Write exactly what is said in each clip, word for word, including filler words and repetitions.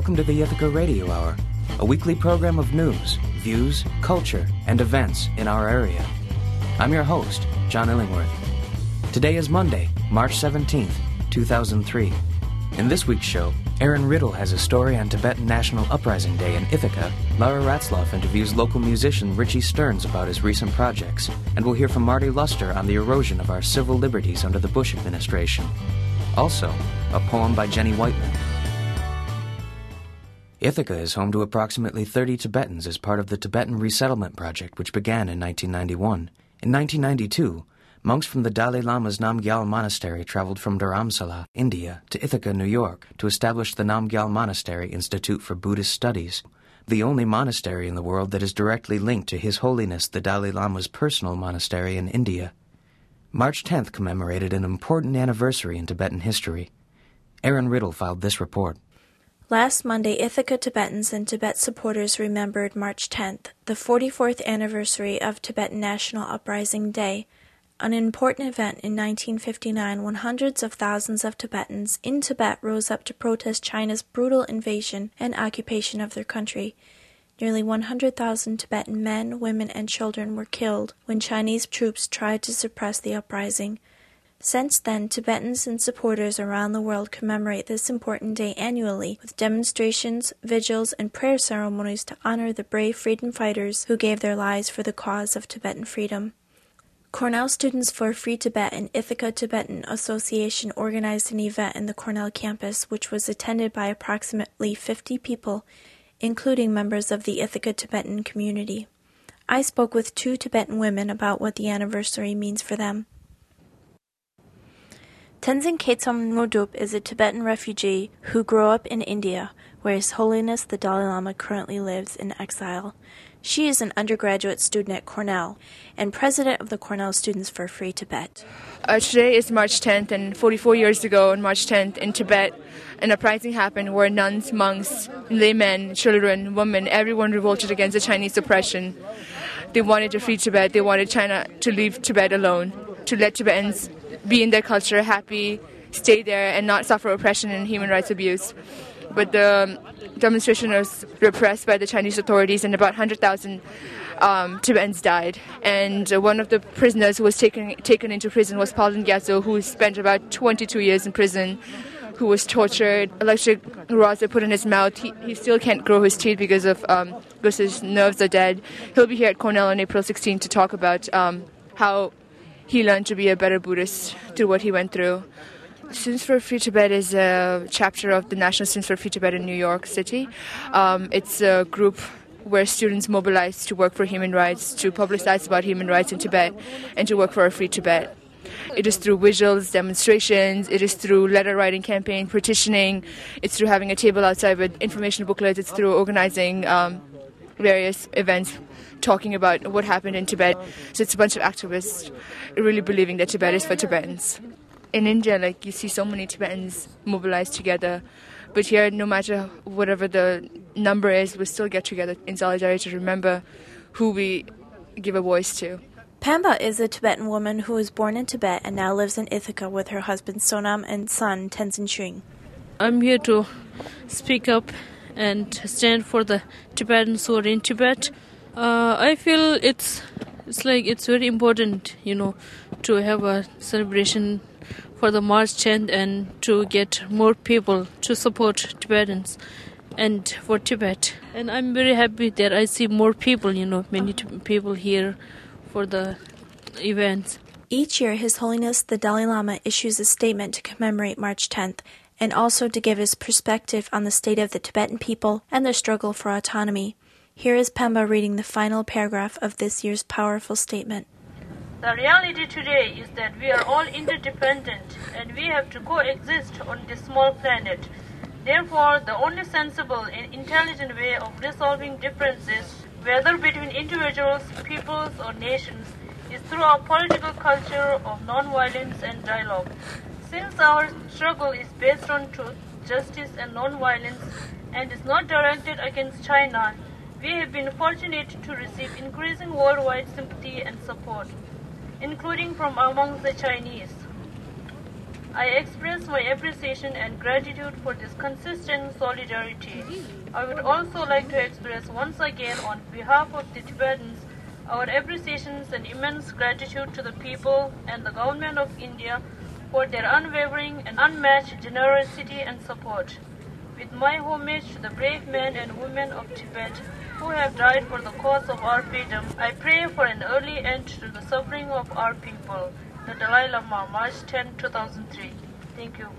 Welcome to the Ithaca Radio Hour, a weekly program of news, views, culture, and events in our area. I'm your host, John Illingworth. Today is Monday, March seventeenth, two thousand three. In this week's show, Aaron Riddle has a story on Tibetan National Uprising Day in Ithaca. Laura Ratzloff interviews local musician Richie Stearns about his recent projects, and we'll hear from Marty Luster on the erosion of our civil liberties under the Bush administration. Also, a poem by Jenny Whiteman. Ithaca is home to approximately thirty Tibetans as part of the Tibetan Resettlement Project, which began in nineteen ninety-one. In nineteen ninety-two, monks from the Dalai Lama's Namgyal Monastery traveled from Dharamsala, India, to Ithaca, New York, to establish the Namgyal Monastery Institute for Buddhist Studies, the only monastery in the world that is directly linked to His Holiness the Dalai Lama's personal monastery in India. March tenth commemorated an important anniversary in Tibetan history. Aaron Riddle filed this report. Last Monday, Ithaca Tibetans and Tibet supporters remembered March tenth, the forty-fourth anniversary of Tibetan National Uprising Day, an important event in nineteen fifty-nine when hundreds of thousands of Tibetans in Tibet rose up to protest China's brutal invasion and occupation of their country. Nearly one hundred thousand Tibetan men, women, and children were killed when Chinese troops tried to suppress the uprising. Since then, Tibetans and supporters around the world commemorate this important day annually with demonstrations, vigils, and prayer ceremonies to honor the brave freedom fighters who gave their lives for the cause of Tibetan freedom. Cornell Students for Free Tibet and Ithaca Tibetan Association organized an event in the Cornell campus which was attended by approximately fifty people, including members of the Ithaca Tibetan community. I spoke with two Tibetan women about what the anniversary means for them. Tenzin Khetom Ngurdup is a Tibetan refugee who grew up in India, where His Holiness the Dalai Lama currently lives in exile. She is an undergraduate student at Cornell and president of the Cornell Students for Free Tibet. Uh, today is March tenth, and forty-four years ago on March tenth in Tibet, an uprising happened where nuns, monks, laymen, children, women, everyone revolted against the Chinese oppression. They wanted to free Tibet. They wanted China to leave Tibet alone, to let Tibetans be in their culture, happy, stay there, and not suffer oppression and human rights abuse. But the demonstration was repressed by the Chinese authorities, and about one hundred thousand um, Tibetans died. And uh, one of the prisoners who was taken taken into prison was Palden Gyatso, who spent about twenty-two years in prison, who was tortured. Electric rods were put in his mouth. He, he still can't grow his teeth because of um, because his nerves are dead. He'll be here at Cornell on April sixteenth to talk about um, how he learned to be a better Buddhist through what he went through. Students for Free Tibet is a chapter of the National Students for Free Tibet in New York City. Um, it's a group where students mobilize to work for human rights, to publicize about human rights in Tibet, and to work for a free Tibet. It is through vigils, demonstrations, it is through letter writing campaign, petitioning, it's through having a table outside with information booklets, it's through organizing um, various events talking about what happened in Tibet. So it's a bunch of activists really believing that Tibet is for Tibetans. In India, like, you see so many Tibetans mobilized together, but here, no matter whatever the number is, we still get together in solidarity to remember who we give a voice to. Pamba is a Tibetan woman who was born in Tibet and now lives in Ithaca with her husband Sonam and son Tenzin Shring. I'm here to speak up and stand for the Tibetans who are in Tibet. Uh, I feel it's it's like it's very important, you know, to have a celebration for the March tenth and to get more people to support Tibetans and for Tibet. And I'm very happy that I see more people, you know, many t- people here for the events. Each year, His Holiness the Dalai Lama issues a statement to commemorate March tenth and also to give his perspective on the state of the Tibetan people and their struggle for autonomy. Here is Pemba reading the final paragraph of this year's powerful statement. The reality today is that we are all interdependent and we have to coexist on this small planet. Therefore, the only sensible and intelligent way of resolving differences, whether between individuals, peoples, or nations, is through our political culture of non-violence and dialogue. Since our struggle is based on truth, justice, and non-violence, and is not directed against China, we have been fortunate to receive increasing worldwide sympathy and support, including from among the Chinese. I express my appreciation and gratitude for this consistent solidarity. I would also like to express once again on behalf of the Tibetans our appreciations and immense gratitude to the people and the government of India for their unwavering and unmatched generosity and support. With my homage to the brave men and women of Tibet who have died for the cause of our freedom, I pray for an early end to the suffering of our people. The Dalai Lama, March tenth, two thousand three. Thank you.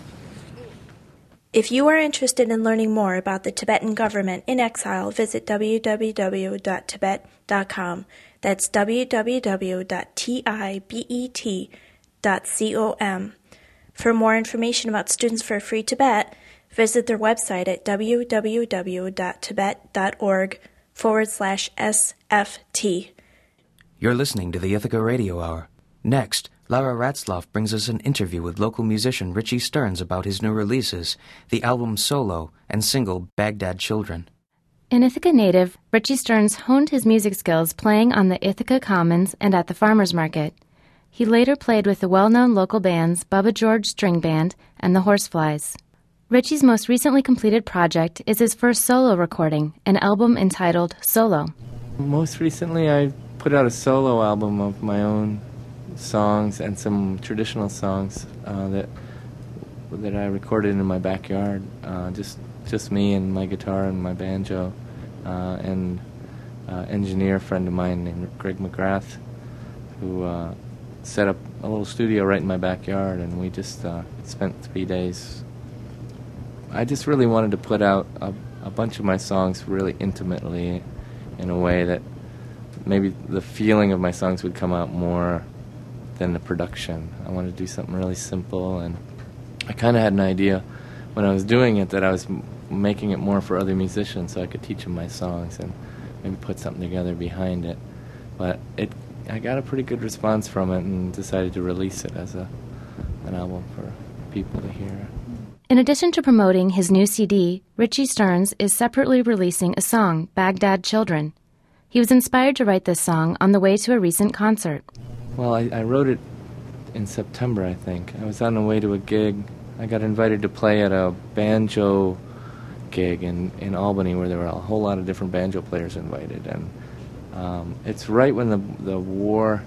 If you are interested in learning more about the Tibetan government in exile, visit w w w dot tibet dot com. That's w w w dot tibet dot com. For more information about Students for Free Tibet, visit their website at w w w dot tibet dot org forward slash S F T. You're listening to the Ithaca Radio Hour. Next, Lara Ratzloff brings us an interview with local musician Richie Stearns about his new releases, the album Solo and single Baghdad Children. An Ithaca native, Richie Stearns honed his music skills playing on the Ithaca Commons and at the Farmers Market. He later played with the well-known local bands Bubba George String Band and the Horseflies. Richie's most recently completed project is his first solo recording, an album entitled Solo. Most recently I put out a solo album of my own songs and some traditional songs uh, that that I recorded in my backyard. Uh, just just me and my guitar and my banjo, uh, and uh, engineer friend of mine named Greg McGrath, who uh, set up a little studio right in my backyard, and we just uh, spent three days. I just really wanted to put out a, a bunch of my songs really intimately, in a way that maybe the feeling of my songs would come out more than the production. I wanted to do something really simple, and I kind of had an idea when I was doing it that I was m- making it more for other musicians so I could teach them my songs and maybe put something together behind it. But it, I got a pretty good response from it and decided to release it as a an album for people to hear. In addition to promoting his new C D, Richie Stearns is separately releasing a song, Baghdad Children. He was inspired to write this song on the way to a recent concert. Well, I, I wrote it in September, I think. I was on the way to a gig. I got invited to play at a banjo gig in, in Albany where there were a whole lot of different banjo players invited. And um, it's right when the the war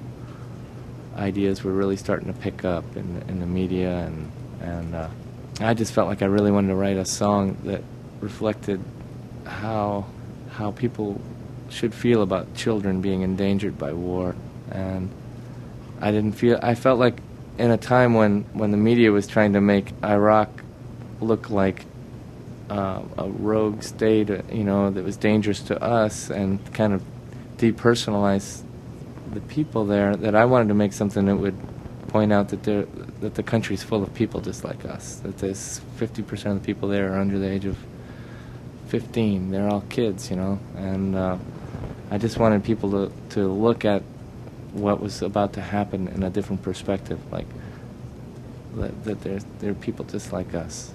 ideas were really starting to pick up in, in the media. And, and uh, I just felt like I really wanted to write a song that reflected how how people should feel about children being endangered by war. And I didn't feel, I felt like in a time when, when the media was trying to make Iraq look like uh, a rogue state, you know, that was dangerous to us and kind of depersonalize the people there, that I wanted to make something that would point out that there, that the country's full of people just like us, that there's fifty percent of the people there are under the age of fifteen. They're all kids, you know, and uh, I just wanted people to, to look at what was about to happen in a different perspective, like that, that there there are people just like us.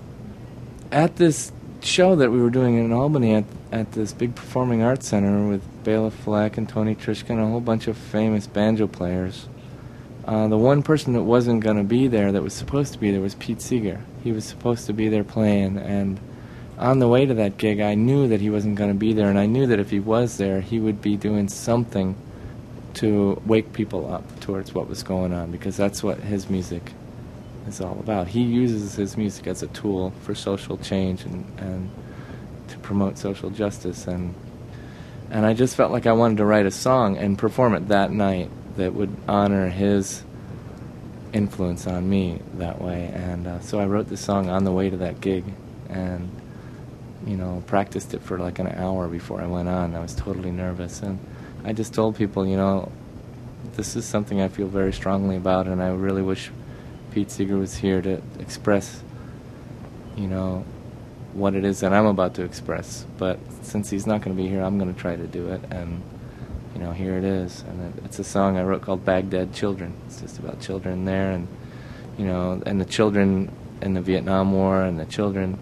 At this show that we were doing in Albany at at this big performing arts center with Bela Fleck and Tony Trischka and a whole bunch of famous banjo players, uh, the one person that wasn't going to be there that was supposed to be there was Pete Seeger. He was supposed to be there playing, and on the way to that gig I knew that he wasn't going to be there, and I knew that if he was there he would be doing something to wake people up towards what was going on, because that's what his music is all about. He uses his music as a tool for social change and, and to promote social justice, and and I just felt like I wanted to write a song and perform it that night that would honor his influence on me that way. And uh, so I wrote the song on the way to that gig, and you know, practiced it for like an hour before I went on. I was totally nervous, and I just told people, you know, this is something I feel very strongly about, and I really wish Pete Seeger was here to express, you know, what it is that I'm about to express. But since he's not going to be here, I'm going to try to do it, and, you know, here it is. And it, it's a song I wrote called Baghdad Children. It's just about children there, and, you know, and the children in the Vietnam War, and the children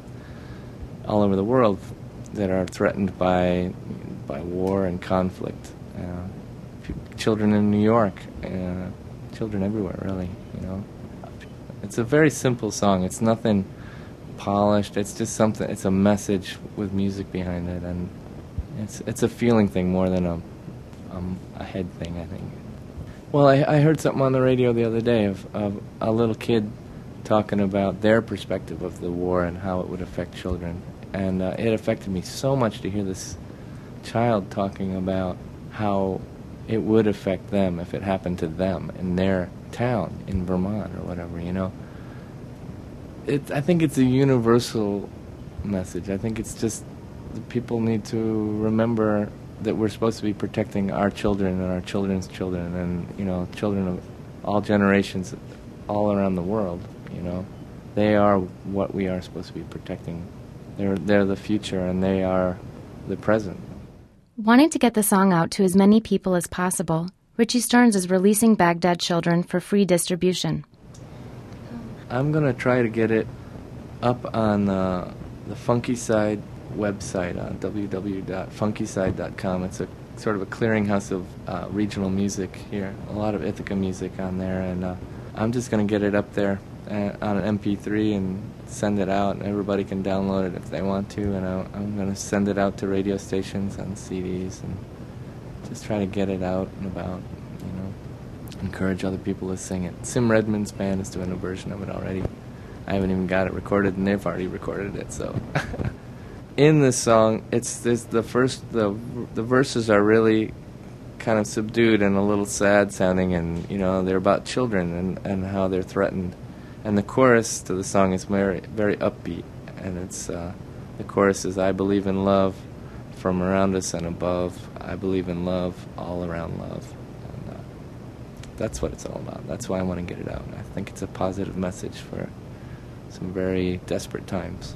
all over the world that are threatened by by war and conflict. Uh, p- children in New York, uh, children everywhere, really, you know. It's a very simple song. It's nothing polished. It's just something. It's a message with music behind it, and it's it's a feeling thing more than a um, a head thing, I think. Well, I, I heard something on the radio the other day of, of a little kid talking about their perspective of the war and how it would affect children, and uh, it affected me so much to hear this child talking about how it would affect them if it happened to them in their town in Vermont or whatever, you know. It, I think it's a universal message. I think it's just that people need to remember that we're supposed to be protecting our children and our children's children and, you know, children of all generations all around the world, you know. They are what we are supposed to be protecting. They're, they're the future, and they are the present. Wanting to get the song out to as many people as possible, Richie Stearns is releasing Baghdad Children for free distribution. I'm going to try to get it up on uh, the Funky Side website on w w w dot funky side dot com. It's a sort of a clearinghouse of uh, regional music here, a lot of Ithaca music on there, and uh, I'm just going to get it up there uh, on an M P three and send it out, and everybody can download it if they want to, and I, I'm going to send it out to radio stations on C Ds and just try to get it out and about, you know, encourage other people to sing it. Sim Redmond's band is doing a version of it already. I haven't even got it recorded, and they've already recorded it, so... In this song, it's this, the first, the the verses are really kind of subdued and a little sad sounding, and, you know, they're about children and, and how they're threatened. And the chorus to the song is very, very upbeat, and it's, uh, the chorus is, I believe in love from around us and above. I believe in love all around love. And uh, that's what it's all about. That's why I want to get it out. I think it's a positive message for some very desperate times.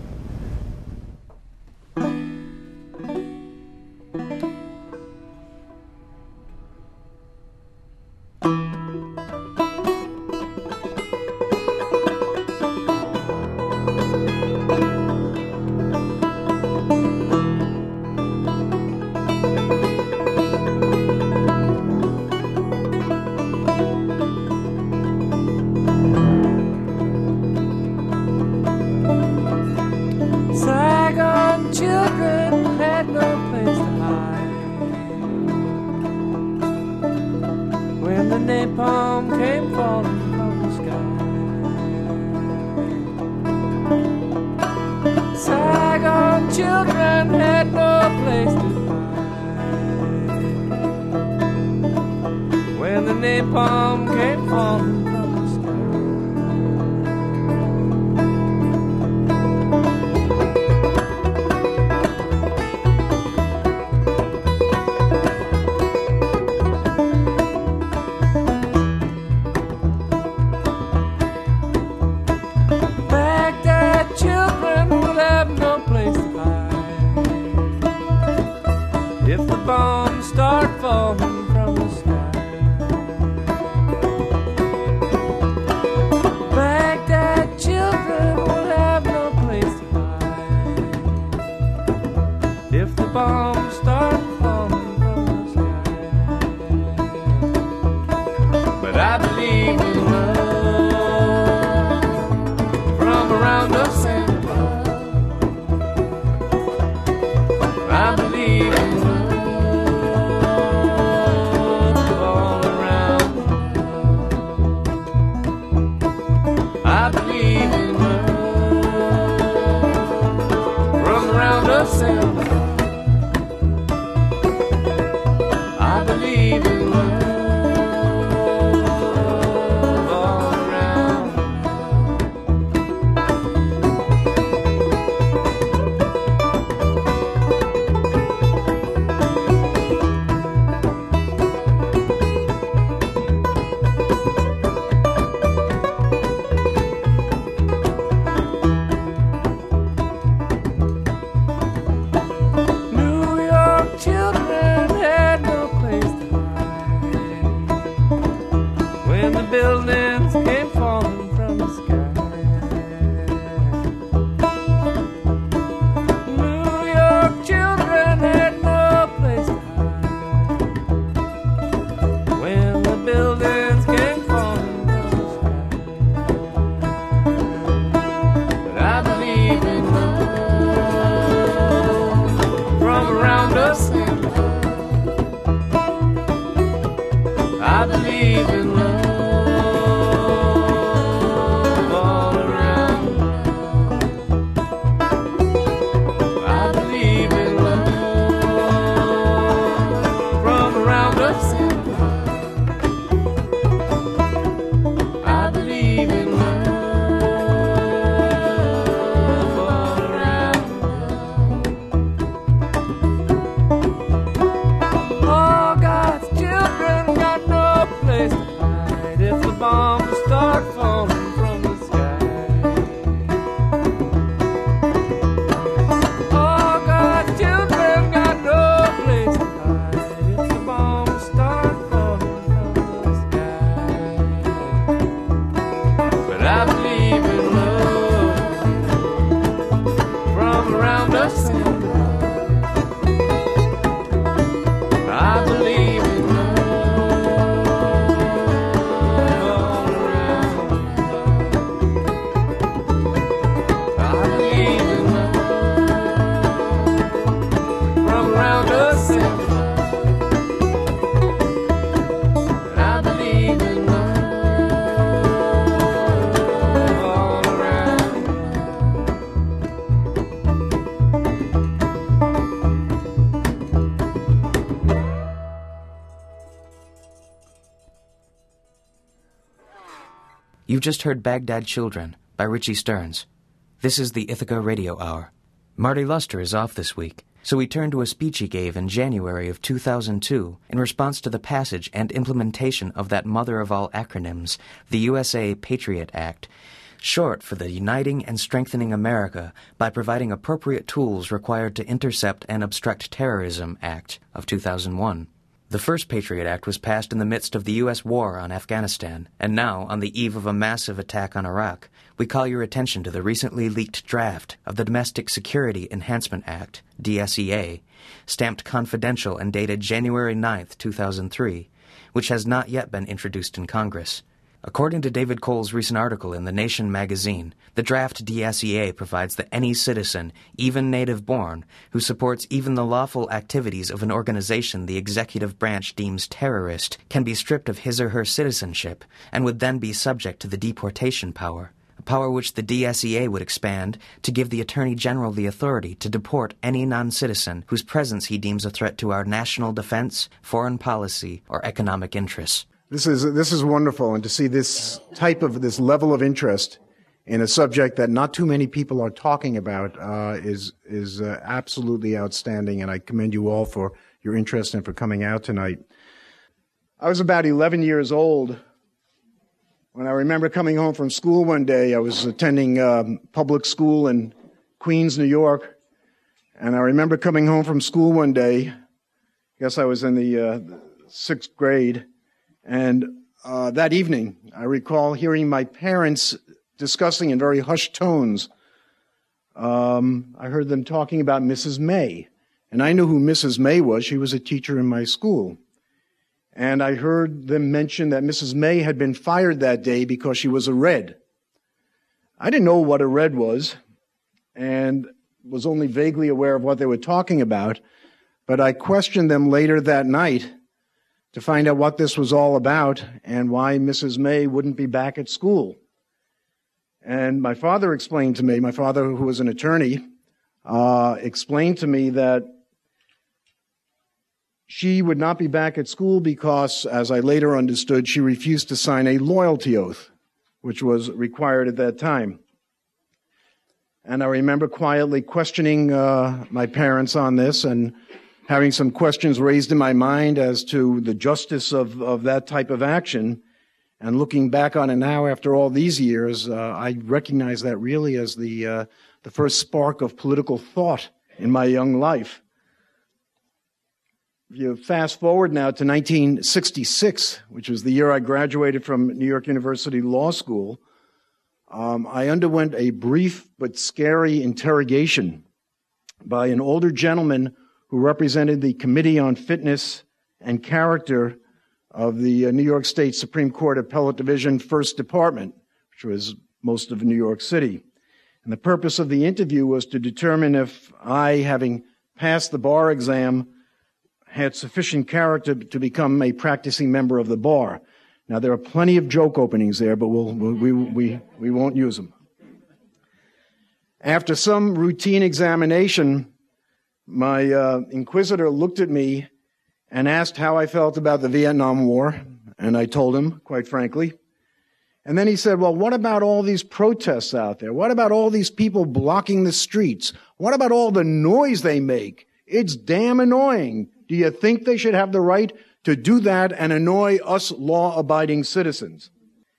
You've just heard Baghdad Children by Richie Stearns. This is the Ithaca Radio Hour. Marty Luster is off this week, so we turn to a speech he gave in January of two thousand two in response to the passage and implementation of that mother of all acronyms, the U S A Patriot Act, short for the Uniting and Strengthening America by Providing Appropriate Tools Required to Intercept and Obstruct Terrorism Act of two thousand one. The first Patriot Act was passed in the midst of the U S war on Afghanistan, and now, on the eve of a massive attack on Iraq, we call your attention to the recently leaked draft of the Domestic Security Enhancement Act, D S E A, stamped confidential and dated January ninth, two thousand three, which has not yet been introduced in Congress. According to David Cole's recent article in The Nation magazine, the draft D S E A provides that any citizen, even native-born, who supports even the lawful activities of an organization the executive branch deems terrorist can be stripped of his or her citizenship and would then be subject to the deportation power, a power which the D S E A would expand to give the Attorney General the authority to deport any non-citizen whose presence he deems a threat to our national defense, foreign policy, or economic interests. This is this is wonderful, and to see this type of this level of interest in a subject that not too many people are talking about uh, is is uh, absolutely outstanding. And I commend you all for your interest and for coming out tonight. I was about eleven years old when I remember coming home from school one day. I was attending um, public school in Queens, New York, and I remember coming home from school one day. I guess I was in the uh, sixth grade. And uh, that evening, I recall hearing my parents discussing in very hushed tones. Um, I heard them talking about Missus May. And I knew who Missus May was. She was a teacher in my school. And I heard them mention that Missus May had been fired that day because she was a Red. I didn't know what a Red was and was only vaguely aware of what they were talking about. But I questioned them later that night to find out what this was all about and why Missus May wouldn't be back at school. And my father explained to me, my father, who was an attorney, uh, explained to me that she would not be back at school because, as I later understood, she refused to sign a loyalty oath, which was required at that time. And I remember quietly questioning uh, my parents on this and having some questions raised in my mind as to the justice of, of that type of action. And looking back on it now after all these years, uh, I recognize that really as the, uh, the first spark of political thought in my young life. If you fast forward now to nineteen sixty-six, which was the year I graduated from New York University Law School, um, I underwent a brief but scary interrogation by an older gentleman who represented the Committee on Fitness and Character of the uh, New York State Supreme Court Appellate Division First Department, which was most of New York City. And the purpose of the interview was to determine if I, having passed the bar exam, had sufficient character to become a practicing member of the bar. Now, there are plenty of joke openings there, but we'll, we, we, we won't use them. After some routine examination, my uh, inquisitor looked at me and asked how I felt about the Vietnam War, and I told him, quite frankly. And then he said, well, what about all these protests out there? What about all these people blocking the streets? What about all the noise they make? It's damn annoying. Do you think they should have the right to do that and annoy us law-abiding citizens?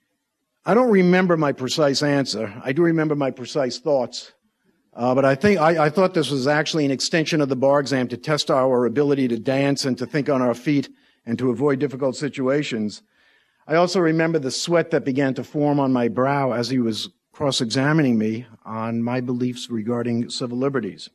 I don't remember my precise answer. I do remember my precise thoughts. Uh, but I think I, I thought this was actually an extension of the bar exam to test our ability to dance and to think on our feet and to avoid difficult situations. I also remember the sweat that began to form on my brow as he was cross-examining me on my beliefs regarding civil liberties.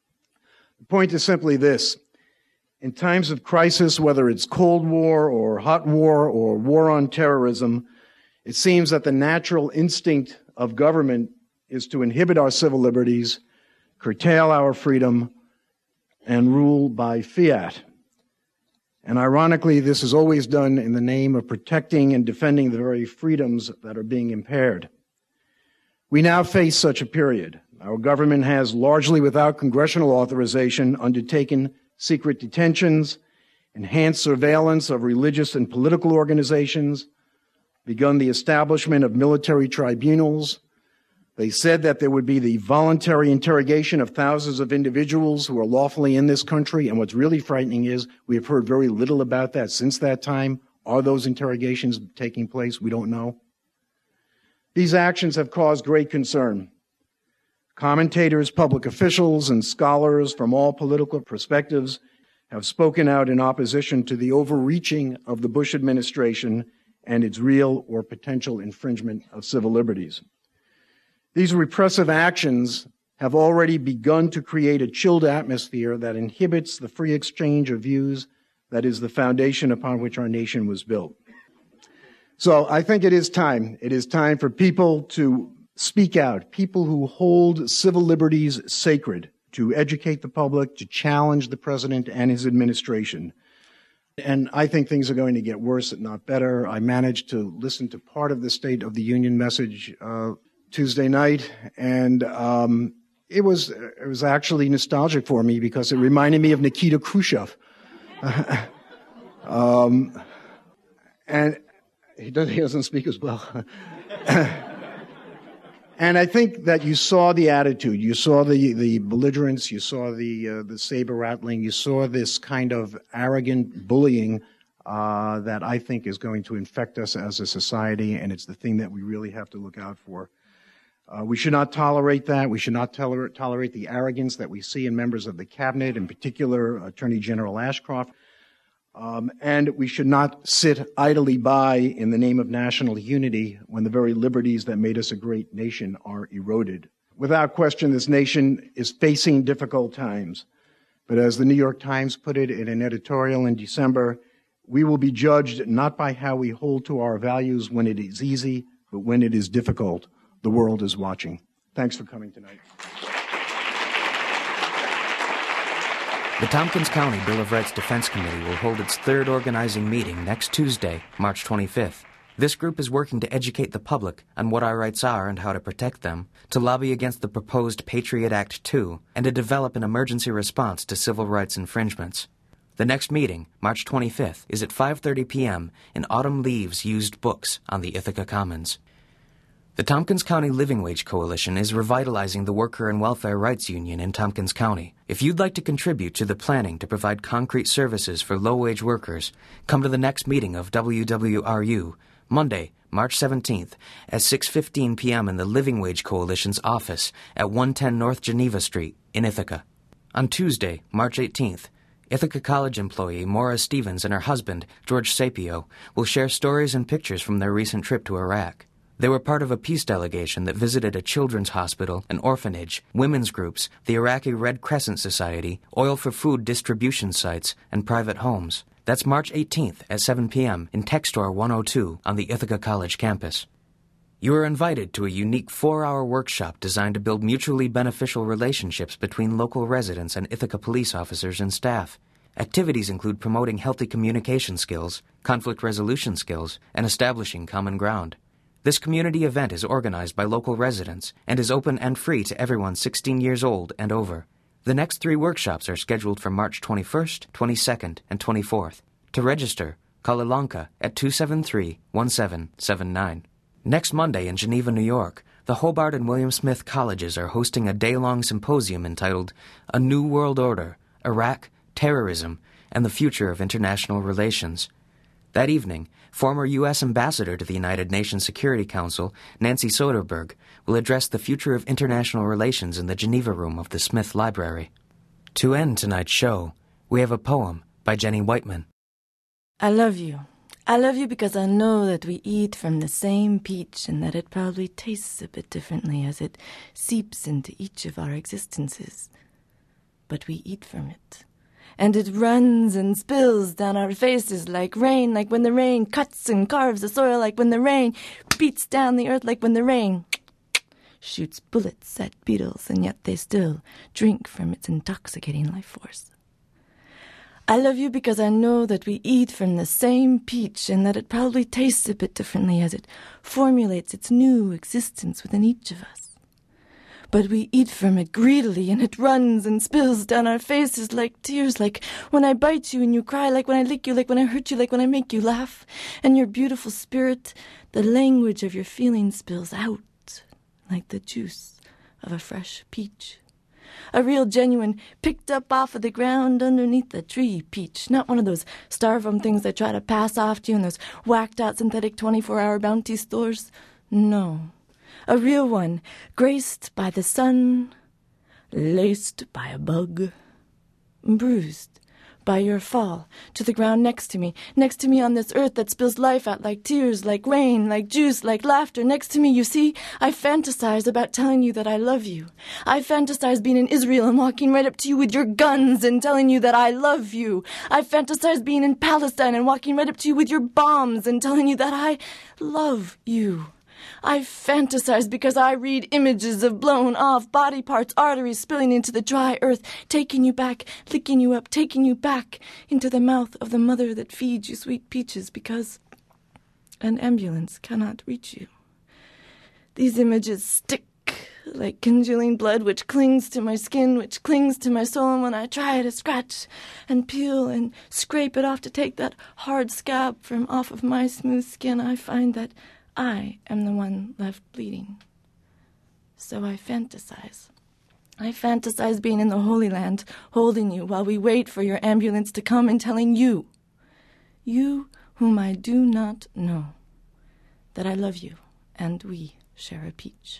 The point is simply this. In times of crisis, whether it's Cold War or hot war or war on terrorism, it seems that the natural instinct of government is to inhibit our civil liberties, curtail our freedom, and rule by fiat. And ironically, this is always done in the name of protecting and defending the very freedoms that are being impaired. We now face such a period. Our government has, largely without congressional authorization, undertaken secret detentions, enhanced surveillance of religious and political organizations, begun the establishment of military tribunals. They said that there would be the voluntary interrogation of thousands of individuals who are lawfully in this country, and what's really frightening is we have heard very little about that since that time. Are those interrogations taking place? We don't know. These actions have caused great concern. Commentators, public officials, and scholars from all political perspectives have spoken out in opposition to the overreaching of the Bush administration and its real or potential infringement of civil liberties. These repressive actions have already begun to create a chilled atmosphere that inhibits the free exchange of views that is the foundation upon which our nation was built. So I think it is time. It is time for people to speak out, people who hold civil liberties sacred, to educate the public, to challenge the president and his administration. And I think things are going to get worse, not better. I managed to listen to part of the State of the Union message uh, Tuesday night, and um, it was it was actually nostalgic for me because it reminded me of Nikita Khrushchev. um, and he, does, he doesn't speak as well. And I think that you saw the attitude, you saw the, the belligerence, you saw the uh, the saber rattling, you saw this kind of arrogant bullying uh, that I think is going to infect us as a society, and it's the thing that we really have to look out for. Uh, we should not tolerate that. We should not toler- tolerate the arrogance that we see in members of the cabinet, in particular Attorney General Ashcroft. Um, and we should not sit idly by in the name of national unity when the very liberties that made us a great nation are eroded. Without question, this nation is facing difficult times. But as the New York Times put it in an editorial in December, we will be judged not by how we hold to our values when it is easy, but when it is difficult. The world is watching. Thanks for coming tonight. The Tompkins County Bill of Rights Defense Committee will hold its third organizing meeting next Tuesday, March twenty-fifth. This group is working to educate the public on what our rights are and how to protect them, to lobby against the proposed Patriot Act two, and to develop an emergency response to civil rights infringements. The next meeting, March twenty-fifth, is at five thirty p.m. in Autumn Leaves Used Books on the Ithaca Commons. The Tompkins County Living Wage Coalition is revitalizing the Worker and Welfare Rights Union in Tompkins County. If you'd like to contribute to the planning to provide concrete services for low-wage workers, come to the next meeting of W W R U, Monday, March seventeenth, at six fifteen p.m. in the Living Wage Coalition's office at one ten North Geneva Street in Ithaca. On Tuesday, March eighteenth, Ithaca College employee Maura Stevens and her husband, George Sapio, will share stories and pictures from their recent trip to Iraq. They were part of a peace delegation that visited a children's hospital, an orphanage, women's groups, the Iraqi Red Crescent Society, oil for food distribution sites, and private homes. That's March eighteenth at seven p.m. in Tech Store one oh two on the Ithaca College campus. You are invited to a unique four-hour workshop designed to build mutually beneficial relationships between local residents and Ithaca police officers and staff. Activities include promoting healthy communication skills, conflict resolution skills, and establishing common ground. This community event is organized by local residents and is open and free to everyone sixteen years old and over. The next three workshops are scheduled for March twenty-first, twenty-second, and twenty-fourth. To register, call Ilanka at two seven three, one seven seven nine. Next Monday in Geneva, New York, the Hobart and William Smith Colleges are hosting a day-long symposium entitled A New World Order, Iraq, Terrorism, and the Future of International Relations. That evening, former U S Ambassador to the United Nations Security Council, Nancy Soderberg, will address the future of international relations in the Geneva Room of the Smith Library. To end tonight's show, we have a poem by Jenny Whiteman. I love you. I love you because I know that we eat from the same peach and that it probably tastes a bit differently as it seeps into each of our existences. But we eat from it. And it runs and spills down our faces like rain, like when the rain cuts and carves the soil, like when the rain beats down the earth, like when the rain shoots bullets at beetles, and yet they still drink from its intoxicating life force. I love you because I know that we eat from the same peach and that it probably tastes a bit differently as it formulates its new existence within each of us. But we eat from it greedily, and it runs and spills down our faces like tears, like when I bite you and you cry, like when I lick you, like when I hurt you, like when I make you laugh. And your beautiful spirit, the language of your feelings spills out like the juice of a fresh peach. A real genuine, picked up off of the ground underneath the tree peach. Not one of those styrofoam things they try to pass off to you in those whacked-out synthetic twenty-four hour bounty stores. No. A real one, graced by the sun, laced by a bug, bruised by your fall to the ground next to me, next to me on this earth that spills life out like tears, like rain, like juice, like laughter. Next to me, you see, I fantasize about telling you that I love you. I fantasize being in Israel and walking right up to you with your guns and telling you that I love you. I fantasize being in Palestine and walking right up to you with your bombs and telling you that I love you. I fantasize because I read images of blown off body parts, arteries spilling into the dry earth, taking you back, licking you up, taking you back into the mouth of the mother that feeds you sweet peaches because an ambulance cannot reach you. These images stick like congealing blood which clings to my skin, which clings to my soul, and when I try to scratch and peel and scrape it off to take that hard scab from off of my smooth skin, I find that I am the one left bleeding. So I fantasize. I fantasize being in the Holy Land, holding you while we wait for your ambulance to come and telling you, you whom I do not know, that I love you and we share a peach.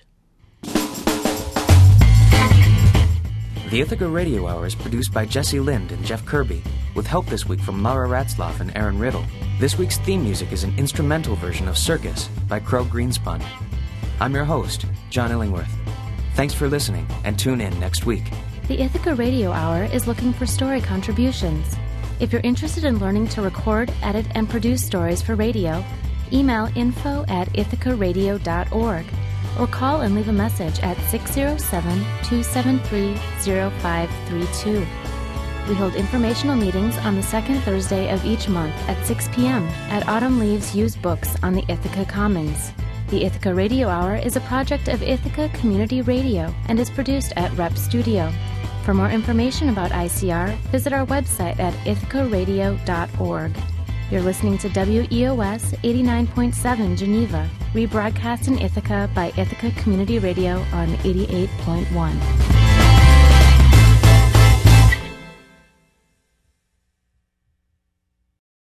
The Ithaca Radio Hour is produced by Jesse Lind and Jeff Kirby, with help this week from Laura Ratzloff and Aaron Riddle. This week's theme music is an instrumental version of Circus by Crow Greenspun. I'm your host, John Illingworth. Thanks for listening, and tune in next week. The Ithaca Radio Hour is looking for story contributions. If you're interested in learning to record, edit, and produce stories for radio, email info at ithaca radio dot org or call and leave a message at six oh seven, two seven three, oh five three two. We hold informational meetings on the second Thursday of each month at six p.m. at Autumn Leaves Used Books on the Ithaca Commons. The Ithaca Radio Hour is a project of Ithaca Community Radio and is produced at Rep Studio. For more information about I C R, visit our website at ithaca radio dot org. You're listening to W E O S eighty-nine point seven Geneva, rebroadcast in Ithaca by Ithaca Community Radio on eighty-eight point one.